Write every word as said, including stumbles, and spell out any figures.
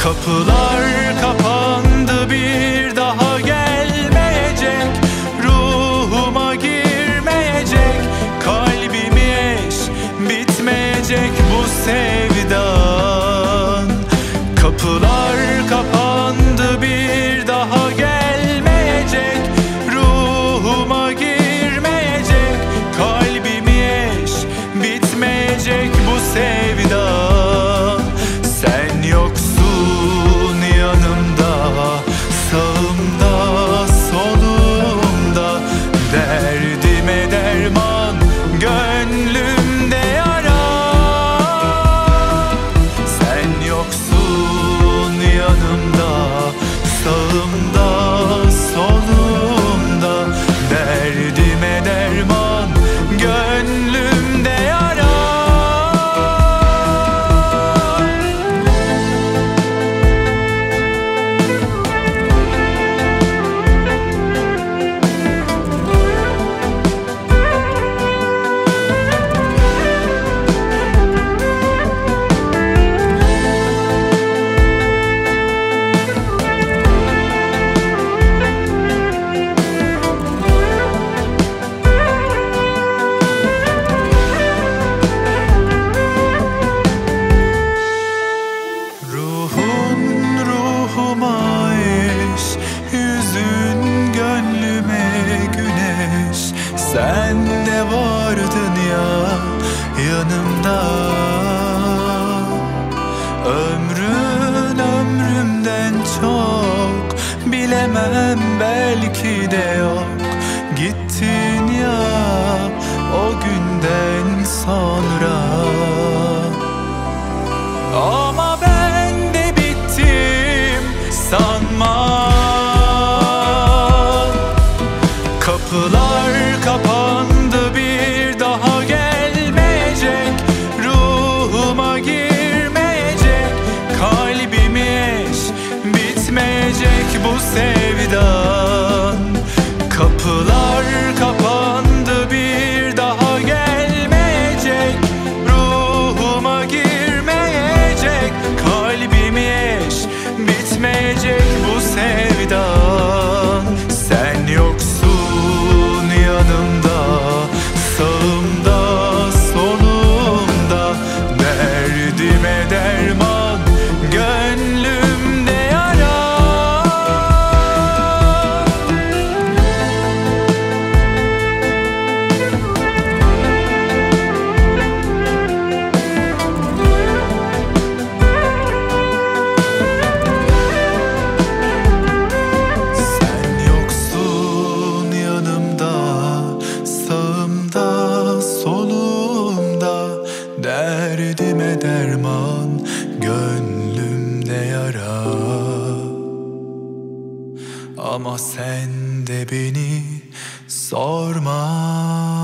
Kapılar kapandı, bir daha gelmeyecek. Ruhuma girmeyecek, kalbimi eş bitmeyecek bu sevdan. Kapılar kapandı, bir daha gelmeyecek. Ruhuma girmeyecek, kalbimi eş bitmeyecek bu sevdan. Sen yoksun yanımda, sağımda solumda, derdime derman, gönlümde yara. Sen yoksun yanımda, sağımda solumda, derdime derman, gönlümde yara. Sen de vardın ya yanımda. Ömrün ömrümden çok, bilemem belki de yok. Gittin ya o günden sonra. Ama ben de bittim sanma. Kapılar kapandı, bir daha gelmeyecek. Ruhuma girmeyecek, kalbimi eş bitmeyecek bu sevdan. Kapılar kapandı, bir daha gelmeyecek. Ruhuma girmeyecek, kalbimi eş bitmeyecek bu sevdan. Sen yoksun yanımda, sağımda solumda, derdime derman, gönlümde yara. Sen yoksun yanımda, sağımda solumda, derdime derman, gönlümde yara. Ama sen de beni sorma.